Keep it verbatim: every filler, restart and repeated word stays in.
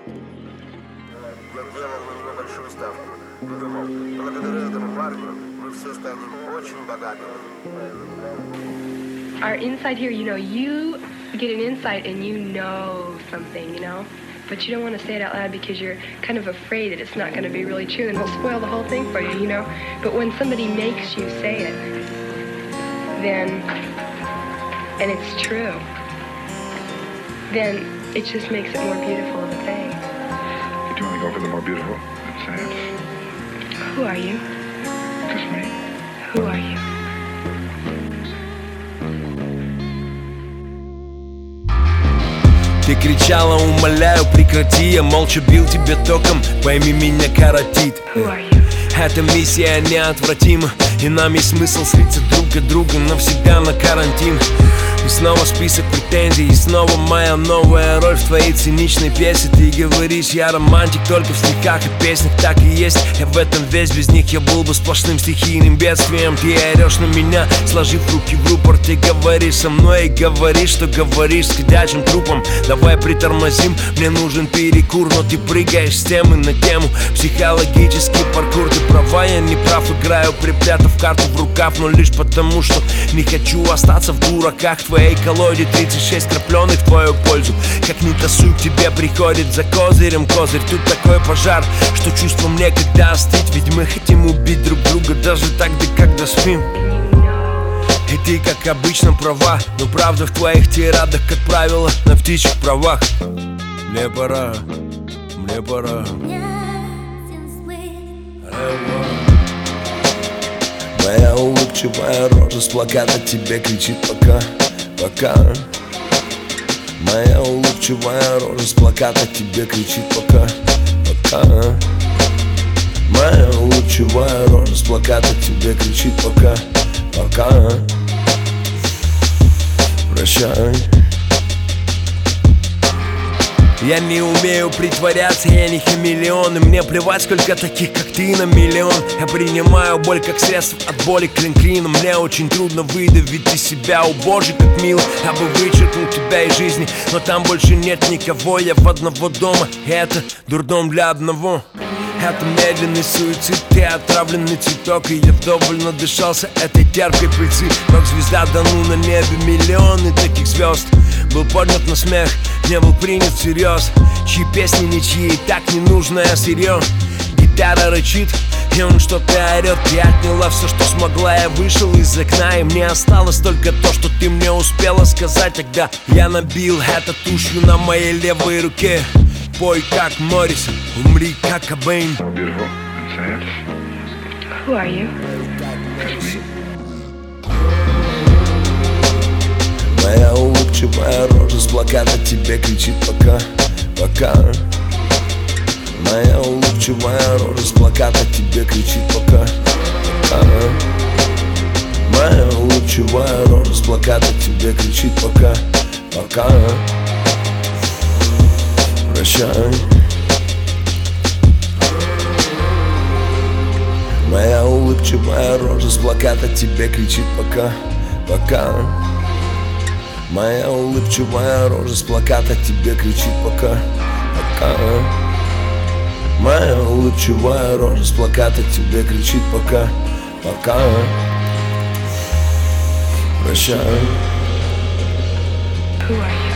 Я делал на него большую ставку. Думал, благодаря этому парню мы все станем очень богатыми. Our inside here, you know, you get an insight and you know something, you know, but you don't want to say it out loud because you're kind of afraid that it's not going to be really true and it'll spoil the whole thing for you, you know. But when somebody makes you say it, then, and it's true, then it just makes it more beautiful of a thing. But do you want to go for the more beautiful? Let's say it. Who are you? Just me. Who are you? Ты кричала, умоляю, прекрати. Я молча бил тебя током, пойми, меня коротит. Эта миссия неотвратима, и нам есть смысл слиться друг от друга навсегда на карантин. И снова список претензий, и снова моя новая роль в твоей циничной пьесе. Ты говоришь, я романтик только в стихах и песнях, так и есть. Я в этом весь, без них я был бы сплошным стихийным бедствием. Ты орешь на меня, сложив руки в рупор. Ты говоришь со мной и говоришь, что говоришь с ходячим трупом. Давай притормозим, мне нужен перекур. Но ты прыгаешь с темы на тему, психологический паркур. Ты права, я не прав, играю, припрятав карту в рукав. Но лишь потому, что не хочу остаться в дураках. В твоей колоде тридцать шесть крапленых в твою пользу. Как ни тасуй, к тебе приходит за козырем козырь. Тут такой пожар, что чувствам некогда остыть. Ведь мы хотим убить друг друга даже тогда, когда спим. И ты, как обычно, права, но правда в твоих тирадах, как правило, на птичьих правах. Мне пора, мне пора. Моя улыбчивая рожа с плаката тебе кричит пока, пока. Моя улыбчивая рожа с плаката тебе кричит пока, пока. Моя улыбчивая рожа с плаката тебе кричит пока, пока. Прощай. Я не умею притворяться, я не хамелеон. И мне плевать, сколько таких, как ты, на миллион. Я принимаю боль как средство от боли клин клином. Мне очень трудно выдавить из себя, о боже, как мило. Я бы вычеркнул тебя из жизни, но там больше нет никого. Я в одного дома, и это дурдом для одного. Это медленный суицид, ты отравленный цветок. И я вдоволь надышался этой терпкой пыльцы. Рок-звезда, да ну на небе миллионы таких звезд. Был поднят на смех, не был принят всерьез. Чьи песни ничьи, и так ненужное сырье. Гитара рычит, и он что-то орет. Я отняла все, что смогла, я вышел из окна. И мне осталось только то, что ты мне успела сказать. Тогда я набил это тушью на моей левой руке. Пой как Моррисон, умри как Кобейн. Beautiful, let's say it. Who are you? Just me. Моя улыбчивая рожа с плаката тебе кричит пока, пока. Моя улыбчивая рожа с плаката тебе кричит пока, пока. Моя улыбчивая рожа с плаката тебе кричит пока, пока. Прощай. Моя улыбчивая рожа с плаката тебе кричит пока, пока. Моя улыбчивая рожа с плаката тебе кричит пока, пока. Моя улыбчивая рожа с плаката тебе кричит пока, пока. Прощай. Who are you?